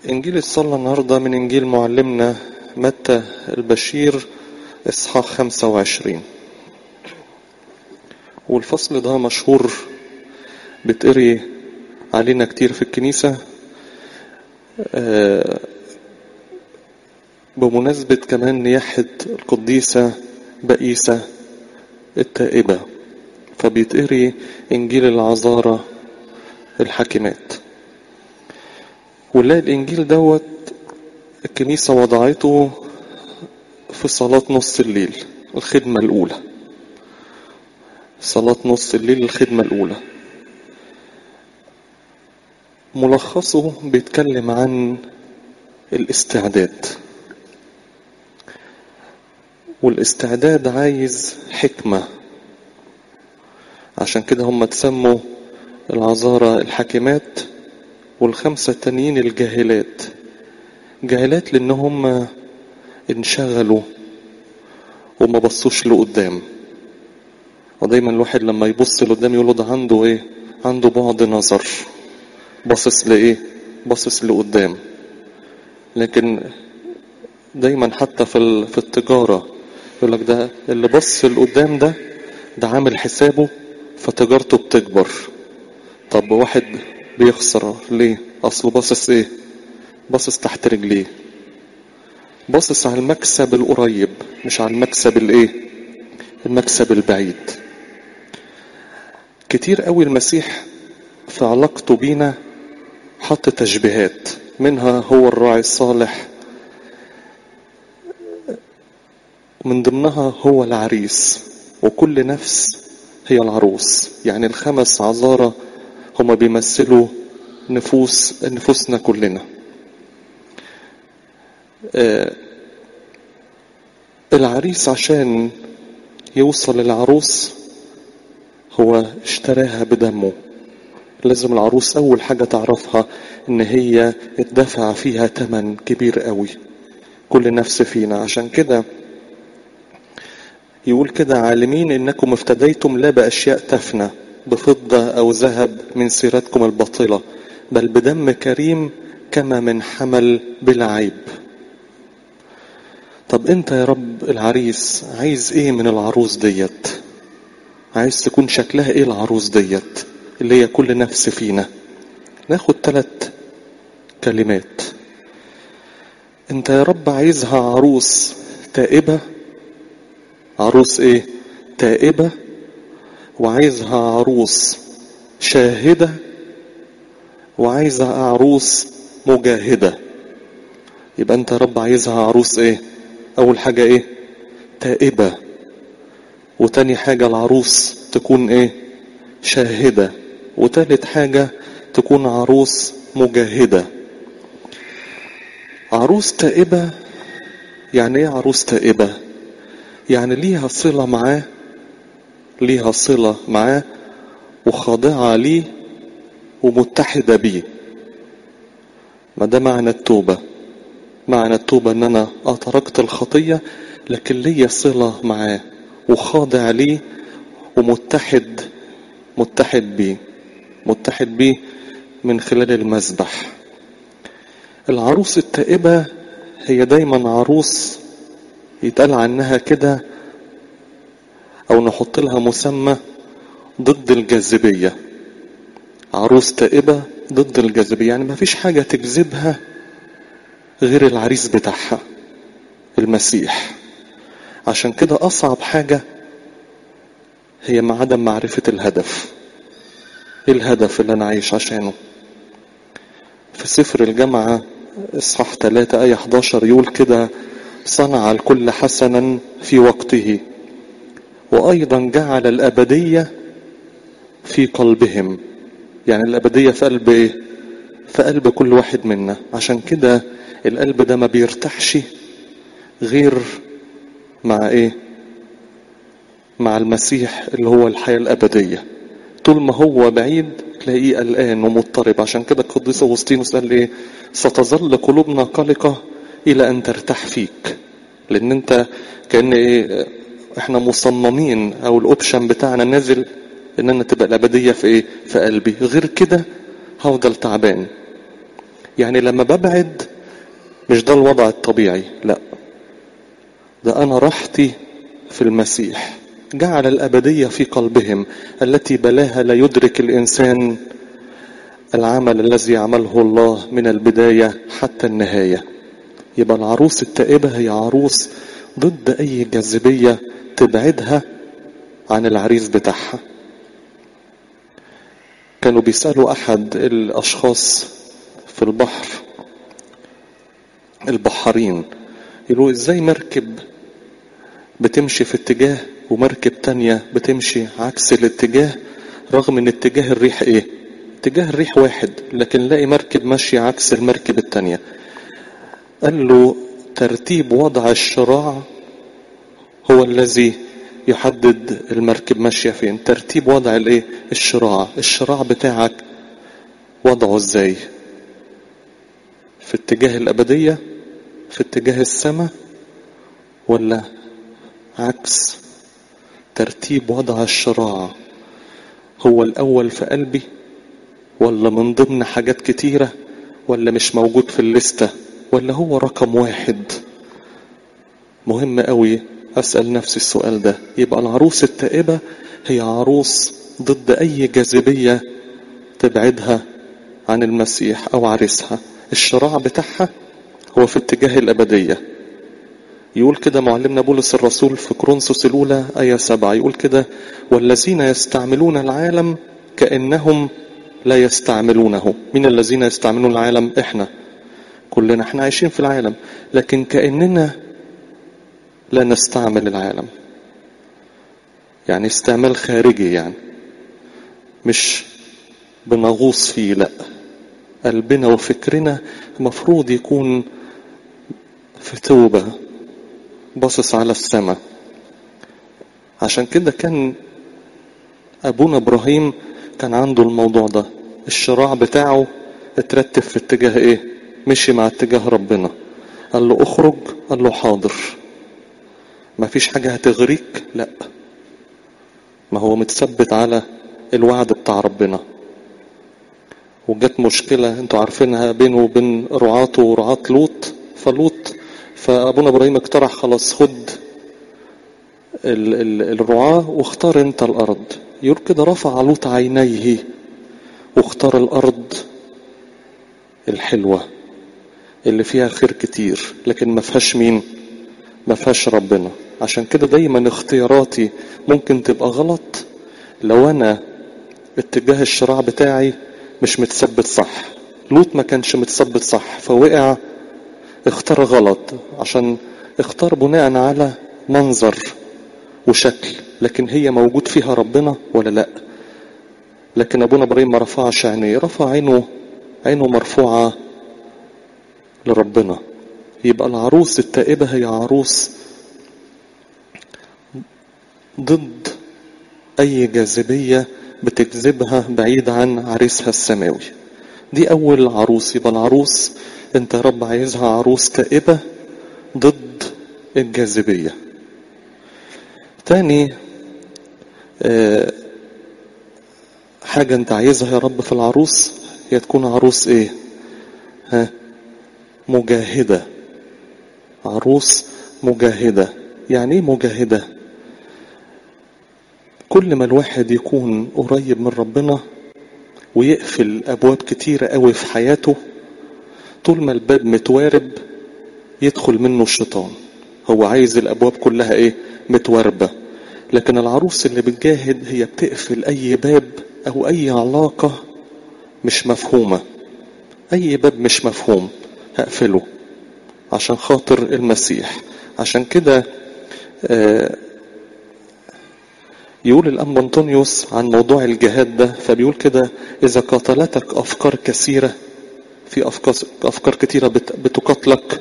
إنجيل الصلاة النهاردة من إنجيل معلمنا متى البشير إصحاح 25. والفصل ده مشهور بتقري علينا كتير في الكنيسة بمناسبة كمان نياحة القديسة بائسة التائبة، فبيتقري إنجيل العذارى الحاكمات. ونلاقي الإنجيل دوت الكنيسة وضعته في صلاة نص الليل الخدمة الأولى. صلاة نص الليل الخدمة الأولى ملخصه بيتكلم عن الاستعداد، والاستعداد عايز حكمة. عشان كده هم تسموا العذارى الحاكمات والخمسة التانيين الجاهلات. جاهلات لأنهم انشغلوا وما بصوش لقدام. ودايما الواحد لما يبص لقدام يقول له ده عنده ايه؟ عنده بعد نظر، باصص لايه؟ باصص لقدام. لكن دايما حتى في التجارة يقول لك ده اللي بص لقدام ده عامل حسابه فتجارته بتكبر. طب واحد بيخسر ليه؟ اصله باصص ايه؟ باصص تحت رجليه، باصص على المكسب القريب مش على المكسب الايه؟ المكسب البعيد. كتير قوي المسيح في علاقته بينا حط تشبيهات، منها هو الراعي الصالح، من ضمنها هو العريس، وكل نفس هي العروس. يعني الخمس عذارى هما بيمثلوا نفوسنا كلنا. العريس عشان يوصل للعروس هو اشتراها بدمه. لازم العروس اول حاجة تعرفها ان هي اتدفع فيها ثمن كبير قوي، كل نفس فينا. عشان كده يقول كده: عالمين انكم افتديتم لا باشياء تفنى بفضة او ذهب من سيرتكم الباطلة، بل بدم كريم كما من حمل بلا عيب. طب انت يا رب العريس عايز ايه من العروس ديت؟ عايز تكون شكلها ايه العروس ديت اللي هي كل نفس فينا؟ ناخد 3 كلمات. انت يا رب عايزها عروس تائبة. عروس ايه؟ تائبة. وعايزها عروس شاهدة، وعايزها عروس مجاهدة. يبقى انت يا رب عايزها عروس ايه؟ اول حاجة ايه؟ تائبة. وتاني حاجة العروس تكون ايه؟ شاهدة. وتالت حاجة تكون عروس مجاهدة. عروس تائبة يعني ايه؟ عروس تائبة يعني ليها صلة معاه، ليها صلة معاه وخاضعة ليه ومتحدة بيه. ما ده معنى التوبة. معنى التوبة ان انا تركت الخطية لكن ليا صلة معاه وخاضع ليه ومتحد بيه، متحد بيه من خلال المذبح. العروس التائبة هي دايما عروس يتقال عنها كده او نحط لها مسمى ضد الجاذبية. عروس تائبة ضد الجاذبية، يعني ما فيش حاجة تجذبها غير العريس بتاعها المسيح. عشان كده اصعب حاجة هي عدم معرفة الهدف. ايه الهدف اللي انا عايش عشانه؟ في سفر الجامعة اصحاح 3 آية 11 يقول كده: صنع الكل حسنا في وقته، وايضا جعل الابدية في قلبهم. يعني الابدية في قلب ايه؟ في قلب كل واحد منا. عشان كده القلب ده ما بيرتاحش غير مع ايه؟ مع المسيح اللي هو الحياة الابدية. طول ما هو بعيد تلاقيه قلقان ومضطرب. عشان كده القديس أغسطينوس قال ايه؟ ستظل قلوبنا قلقة الى ان ترتاح فيك. لان انت كأن ايه؟ احنا مصممين او الاوبشن بتاعنا نازل ان انا تبقى الابدية في ايه؟ في قلبي. غير كده هفضل تعبان. يعني لما ببعد مش ده الوضع الطبيعي، لا، ده أنا راحتي في المسيح. جعل الأبدية في قلبهم التي بلاها لا يدرك الإنسان العمل الذي عمله الله من البداية حتى النهاية. يبقى العروس التائبة هي عروس ضد أي جاذبية تبعدها عن العريس بتاعها. كانوا بيسألوا أحد الأشخاص في البحر، البحارين، يقولوا إزاي مركب بتمشي في اتجاه ومركب تانية بتمشي عكس الاتجاه، رغم ان اتجاه الريح ايه؟ اتجاه الريح واحد، لكن لاقي مركب ماشي عكس المركب التانية. قال له ترتيب وضع الشراع هو الذي يحدد المركب ماشية فين. ترتيب وضع الايه؟ الشراع بتاعك وضعه ازاي؟ في اتجاه الأبدية، في اتجاه السماء، ولا عكس؟ ترتيب وضع الشراع هو الأول في قلبي، ولا من ضمن حاجات كتيرة، ولا مش موجود في الليستة، ولا هو رقم واحد؟ مهم قوي أسأل نفسي السؤال ده. يبقى العروس التائبة هي عروس ضد أي جاذبية تبعدها عن المسيح أو عريسها. الشراع بتاعها هو في اتجاه الأبدية. يقول كده معلمنا بولس الرسول في كورنثوس الأولى آية 7، يقول كده: والذين يستعملون العالم كأنهم لا يستعملونه. من الذين يستعملون العالم؟ احنا كلنا، احنا عايشين في العالم، لكن كأننا لا نستعمل العالم. يعني استعمال خارجي، يعني مش بنغوص فيه، لا، قلبنا وفكرنا مفروض يكون في توبة باصص على السماء. عشان كده كان أبونا إبراهيم كان عنده الموضوع ده، الشراع بتاعه اترتب في اتجاه ايه؟ مشي مع اتجاه ربنا. قال له اخرج، قال له حاضر. ما فيش حاجة هتغريك، لا، ما هو متثبت على الوعد بتاع ربنا. وجت مشكلة انتوا عارفينها بينه وبين رعاته ورعاة لوط. فأبونا إبراهيم اقترح خلاص خد الرعاة واختار انت الأرض. يقول كده رفع لوط عينيه واختار الأرض الحلوة اللي فيها خير كتير، لكن ما فيهاش مين؟ ما فيهاش ربنا. عشان كده دايما اختياراتي ممكن تبقى غلط لو انا اتجاه الشراع بتاعي مش متثبت صح. لوط ما كانش متثبت صح فوقع، اختار غلط، عشان اختار بناء على منظر وشكل، لكن هي موجود فيها ربنا ولا لا؟ لكن ابونا ابراهيم ما رفعش عينيه، رفع عينه مرفوعة لربنا. يبقى العروس التائبة هي عروس ضد اي جاذبية بتجذبها بعيد عن عريسها السماوي. دي اول عروس. يبقى العروس انت يا رب عايزها عروس تائبة ضد الجاذبية. تاني حاجة انت عايزها يا رب في العروس هي تكون عروس ايه؟ مجاهدة. عروس مجاهدة. يعني ايه مجاهدة؟ كل ما الواحد يكون قريب من ربنا ويقفل ابواب كتيرة قوي في حياته، طول ما الباب متوارب يدخل منه الشيطان. هو عايز الابواب كلها ايه؟ متواربة. لكن العروس اللي بتجاهد هي بتقفل اي باب او اي علاقة مش مفهومة. اي باب مش مفهوم هقفله عشان خاطر المسيح. عشان كده يقول الأنبا أنطونيوس عن موضوع الجهاد ده، فبيقول كده: إذا قاتلتك أفكار كثيرة، في أفكار كثيرة بتقاتلك،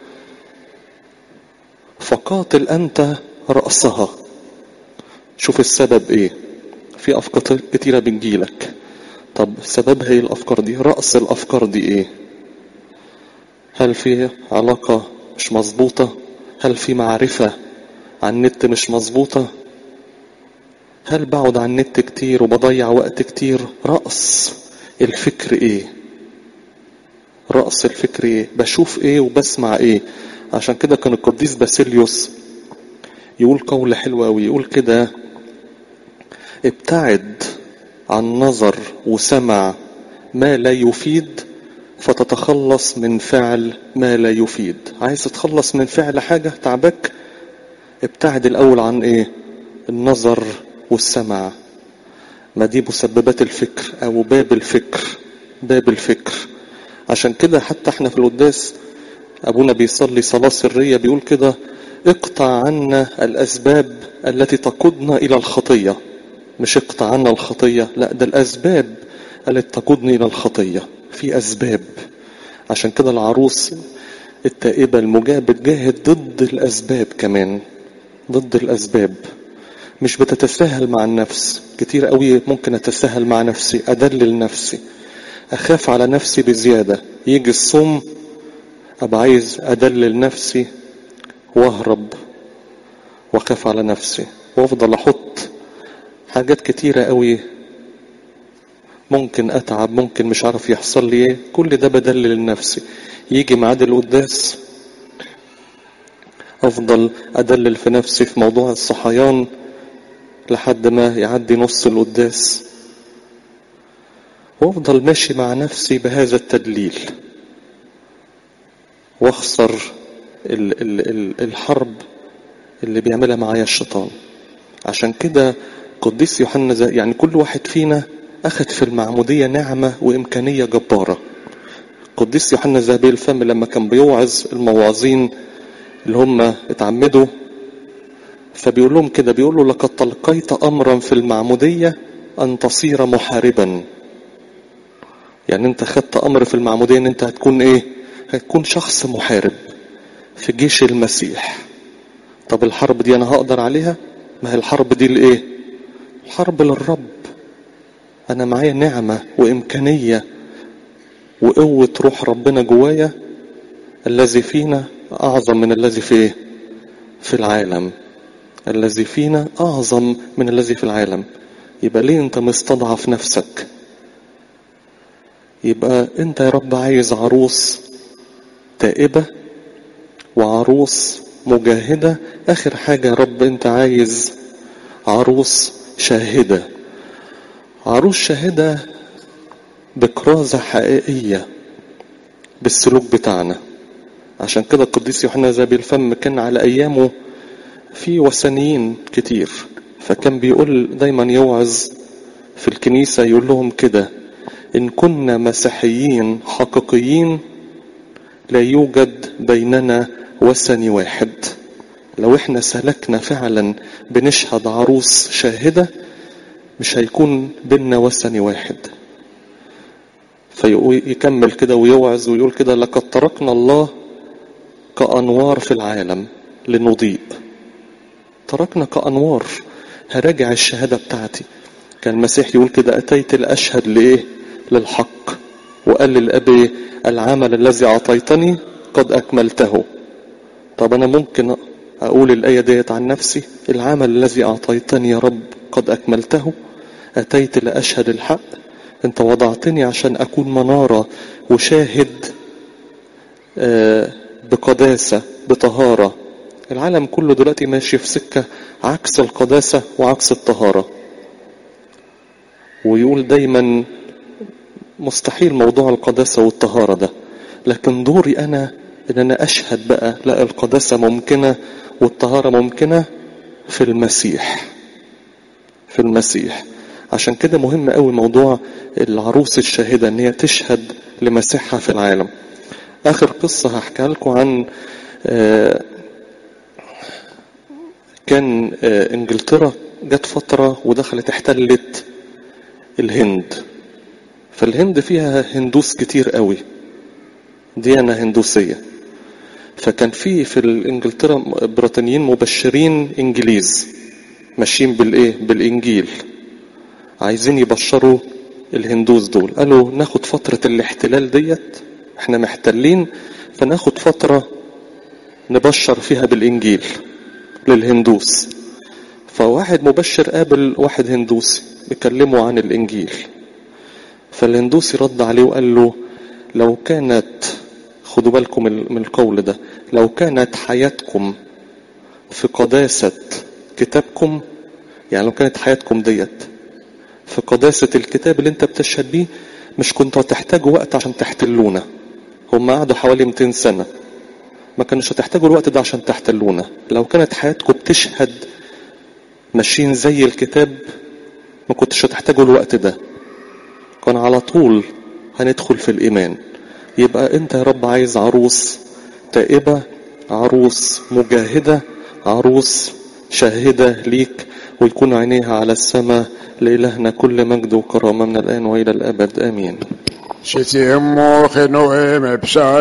فقاتل أنت رأسها. شوف السبب إيه؟ في أفكار كثيرة بتجيلك، طب سببها إيه الأفكار دي؟ رأس الأفكار دي إيه؟ هل في علاقة مش مظبوطة؟ هل في معرفة عن النت مش مظبوطة؟ هل بقعد عن النت كتير وبضيع وقت كتير؟ رأس الفكر ايه؟ رأس الفكر ايه؟ بشوف ايه وبسمع ايه. عشان كده كان القديس باسيليوس يقول قول حلو قوي، يقول كده: ابتعد عن نظر وسمع ما لا يفيد فتتخلص من فعل ما لا يفيد. عايز تتخلص من فعل حاجة تعبك، ابتعد الأول عن ايه؟ النظر والسمع. ما دي مسببات الفكر او باب الفكر، باب الفكر. عشان كده حتى احنا في القداس ابونا بيصلي صلاة سرية بيقول كده: اقطع عنا الاسباب التي تقودنا الى الخطية. مش اقطع عنا الخطية، لا، ده الاسباب التي تقودني الى الخطية. في اسباب. عشان كده العروس التائبة المجابة بتجاهد ضد الاسباب كمان، ضد الاسباب. مش بتتساهل مع النفس. كتير قوي ممكن اتساهل مع نفسي، ادلل نفسي، اخاف على نفسي بزيادة. يجي الصوم ابقى عايز ادلل نفسي واهرب واخاف على نفسي، وافضل احط حاجات كتيرة قوي، ممكن اتعب، ممكن مش عارف يحصل لي ايه. كل ده بدلل نفسي. يجي ميعاد القداس افضل ادلل في نفسي في موضوع الصحيان لحد ما يعدي نص القداس، وافضل ماشي مع نفسي بهذا التدليل، واخسر الحرب اللي بيعملها معايا الشيطان. عشان كده قديس يوحنا يعني كل واحد فينا اخذ في المعمودية نعمة وامكانية جبارة. قديس يوحنا ذهبي الفم لما كان بيوعظ المواعظين اللي هم اتعمدوا، فبيقول لهم كده، بيقول له: لقد تلقيت امرا في المعمودية ان تصير محاربا. يعني انت خدت امر في المعمودية ان انت هتكون ايه؟ هتكون شخص محارب في جيش المسيح. طب الحرب دي انا هقدر عليها؟ ما هي الحرب دي لايه؟ حرب للرب. انا معايا نعمة وامكانية وقوة روح ربنا جوايا. الذي فينا اعظم من الذي في ايه؟ في العالم. الذي فينا اعظم من الذي في العالم. يبقى ليه انت مستضعف نفسك؟ يبقى انت يا رب عايز عروس تائبة وعروس مجاهدة. اخر حاجة يا رب انت عايز عروس شاهدة. عروس شاهدة بكرازة حقيقية بالسلوك بتاعنا. عشان كده القديس يوحنا ذهبي الفم كان على ايامه في وثنيين كتير، فكان بيقول دايما يوعظ في الكنيسة يقول لهم كده: إن كنا مسيحيين حقيقيين لا يوجد بيننا وثني واحد. لو احنا سلكنا فعلا بنشهد عروس شاهدة مش هيكون بيننا وثني واحد. فيكمل كده ويوعظ ويقول كده: لقد تركنا الله كأنوار في العالم لنضيء. تركنا كأنوار. هراجع الشهادة بتاعتي. كان المسيح يقول كده: أتيت لأشهد لإيه؟ للحق. وقال للأب: العمل الذي أعطيتني قد أكملته. طب أنا ممكن أقول الآية ديت عن نفسي؟ العمل الذي أعطيتني يا رب قد أكملته. أتيت لأشهد الحق. أنت وضعتني عشان أكون منارة وشاهد بقداسة بطهارة. العالم كله دلوقتي ماشي في سكة عكس القداسة وعكس الطهارة، ويقول دايما مستحيل موضوع القداسة والطهارة ده. لكن دوري أنا إن أنا أشهد بقى لا، القداسة ممكنة والطهارة ممكنة في المسيح. في المسيح. عشان كده مهم قوي موضوع العروس الشاهدة ان هي تشهد لمسيحها في العالم. اخر قصة هحكيها لكم عن كان انجلترا جت فترة ودخلت احتلت الهند. فالهند فيها هندوس كتير قوي، ديانة هندوسية. فكان في الانجلترا بريطانيين مبشرين انجليز ماشيين بالايه؟ بالانجيل، عايزين يبشروا الهندوس دول. قالوا ناخد فترة الاحتلال ديت، احنا محتلين، فناخد فترة نبشر فيها بالانجيل للهندوس. فواحد مبشر قابل واحد هندوسي بيكلمه عن الانجيل، فالهندوسي رد عليه وقال له: لو كانت خدوا بالكم من القول ده. لو كانت حياتكم في قداسة كتابكم، يعني لو كانت حياتكم ديت في قداسة الكتاب اللي انت بتشهد بيه، مش كنتوا هتحتاجوا وقت عشان تحتلونا. هم قعدوا حوالي 200 سنة، ما كانوش هتحتاجوا الوقت ده عشان تحتلونا. لو كانت حياتكم بتشهد ماشيين زي الكتاب، ما كنتش هتحتاجوا الوقت ده، كان على طول هندخل في الإيمان. يبقى انت يا رب عايز عروس تائبة، عروس مجاهدة، عروس شاهدة ليك، ويكون عينيها على السماء. لإلهنا كل مجد وكرامة من الآن وإلى الأبد، آمين. شتي مو خنو